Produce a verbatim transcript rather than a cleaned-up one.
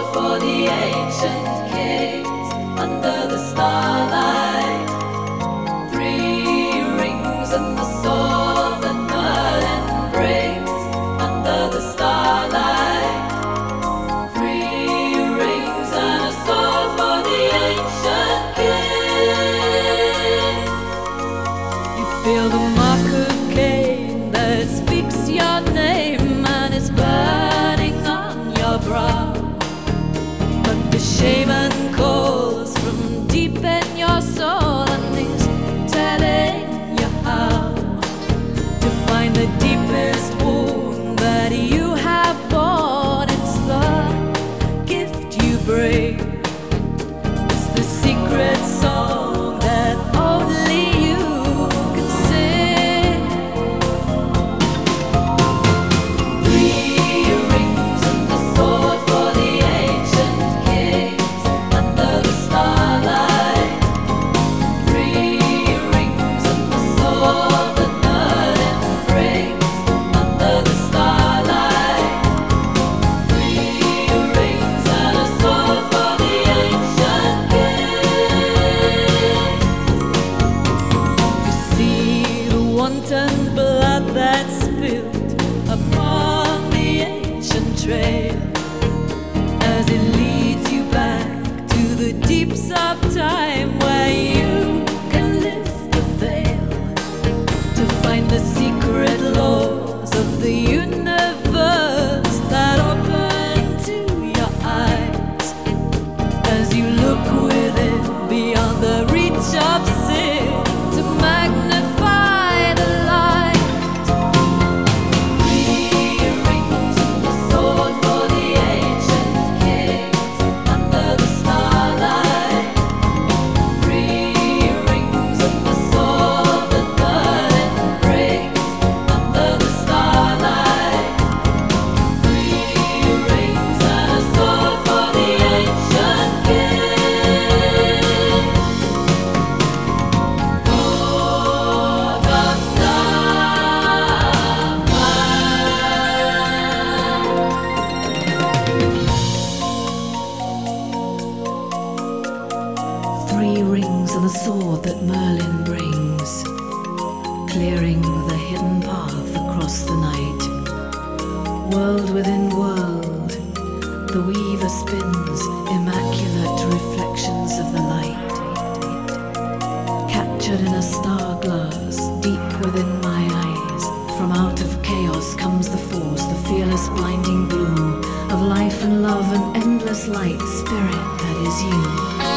for the ancient kings under the starlight. Three rings and the sword that Merlin brings under the starlight. Three rings and a sword for the ancient king. You feel the mark of Cain that speaks your name, and it's burning on your brow. But the shaman calls from deep in your soul, and he's telling you how to find the deepest wound that you have born. It's the gift you bring. It's the secret song that only you can sing. Three rings and the sword for the ancient kings under the starlight. Three rings and the sword that Merlin brings under the starlight. Three rings and a sword for the ancient king. You see the wanton blood that's spilled upon the ancient trail as it leads you back to the deeps of time, where you can lift the veil to find the secret laws of the universe that open to your eyes as you look within beyond the reach of sin to magnify the light. Three rings and the sword for the ancient kings under the starlight. Three rings and the sword that Merlin brings under the starlight. Three rings and a sword for the ancient king. Lord of Starfire. Three rings and the sword that Merlin brings, clearing the hidden path across the night. World within world, the weaver spins immaculate reflections of the light. Captured in a star glass deep within my eyes, from out of chaos comes the force, the fearless blinding blue of life and love and endless light, spirit that is you.